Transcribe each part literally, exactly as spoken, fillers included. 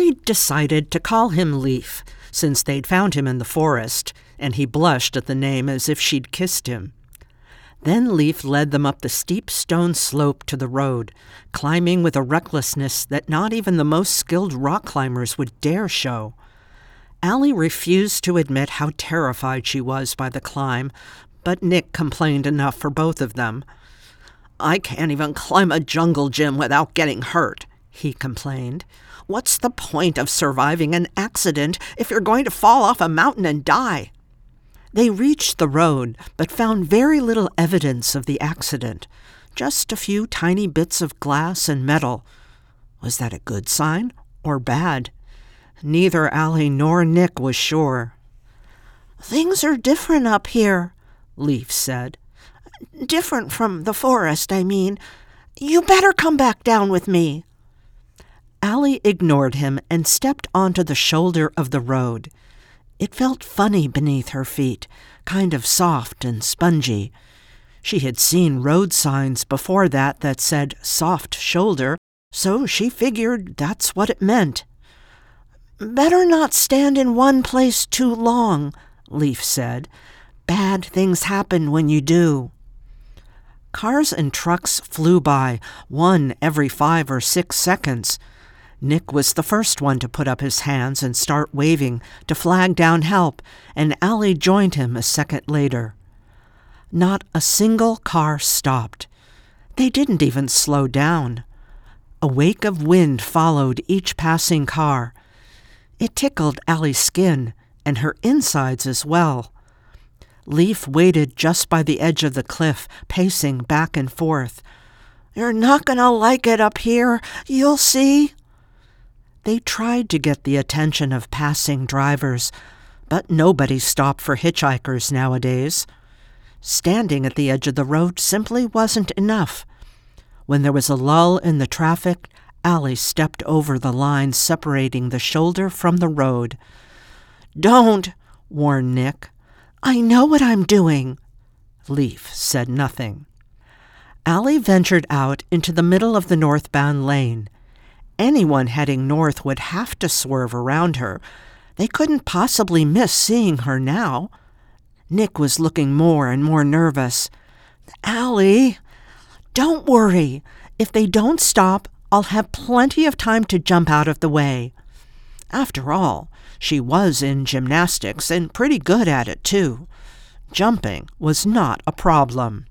They'd decided to call him Leaf, since they'd found him in the forest, and he blushed at the name as if she'd kissed him. Then Leaf led them up the steep stone slope to the road, climbing with a recklessness that not even the most skilled rock climbers would dare show. Allie refused to admit how terrified she was by the climb, but Nick complained enough for both of them. "I can't even climb a jungle gym without getting hurt," he complained. "What's the point of surviving an accident if you're going to fall off a mountain and die?" They reached the road, but found very little evidence of the accident, just a few tiny bits of glass and metal. Was that a good sign or bad? Neither Allie nor Nick was sure. "Things are different up here," Leaf said. "Different from the forest, I mean. You better come back down with me." Allie ignored him and stepped onto the shoulder of the road. It felt funny beneath her feet, kind of soft and spongy. She had seen road signs before that that said soft shoulder, so she figured that's what it meant. "Better not stand in one place too long," Leaf said. "Bad things happen when you do." Cars and trucks flew by, one every five or six seconds. Nick was the first one to put up his hands and start waving to flag down help, and Allie joined him a second later. Not a single car stopped. They didn't even slow down. A wake of wind followed each passing car. It tickled Allie's skin, and her insides as well. Leaf waited just by the edge of the cliff, pacing back and forth. "You're not going to like it up here, you'll see." They tried to get the attention of passing drivers, but nobody stopped for hitchhikers nowadays. Standing at the edge of the road simply wasn't enough. When there was a lull in the traffic, Allie stepped over the line separating the shoulder from the road. "Don't," warned Nick. "I know what I'm doing." Leaf said nothing. Allie ventured out into the middle of the northbound lane. Anyone heading north would have to swerve around her. They couldn't possibly miss seeing her now. Nick was looking more and more nervous. "Allie, don't worry. If they don't stop, I'll have plenty of time to jump out of the way." After all, she was in gymnastics and pretty good at it, too. Jumping was not a problem.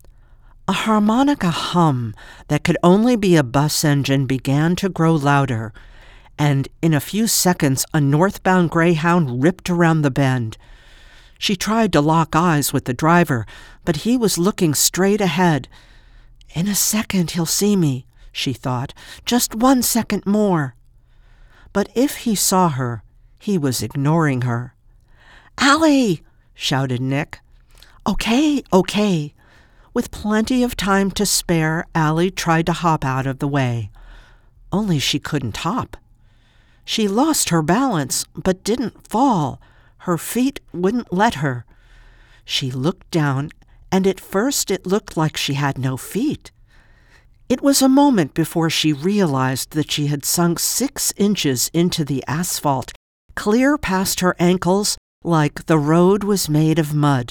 A harmonica hum that could only be a bus engine began to grow louder, and in a few seconds a northbound Greyhound ripped around the bend. She tried to lock eyes with the driver, but he was looking straight ahead. "In a second he'll see me," she thought. "Just one second more." But if he saw her, he was ignoring her. "Allie!" shouted Nick. "Okay, okay." With plenty of time to spare, Allie tried to hop out of the way. Only she couldn't hop. She lost her balance, but didn't fall. Her feet wouldn't let her. She looked down, and at first it looked like she had no feet. It was a moment before she realized that she had sunk six inches into the asphalt, clear past her ankles, like the road was made of mud.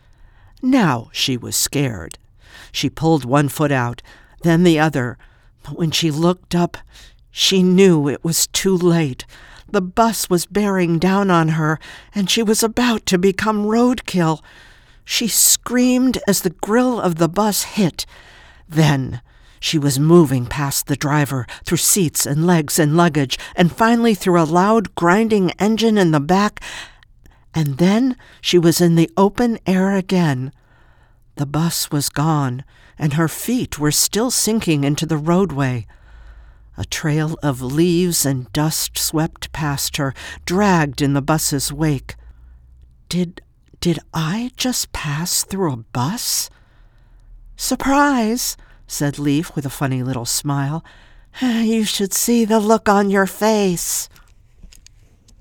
Now she was scared. She pulled one foot out, then the other. But when she looked up, she knew it was too late. The bus was bearing down on her, and she was about to become roadkill. She screamed as the grill of the bus hit. Then she was moving past the driver, through seats and legs and luggage, and finally through a loud grinding engine in the back. And then she was in the open air again. The bus was gone, and her feet were still sinking into the roadway. A trail of leaves and dust swept past her, dragged in the bus's wake. Did, did I just pass through a bus? "Surprise," said Leaf with a funny little smile. "You should see the look on your face."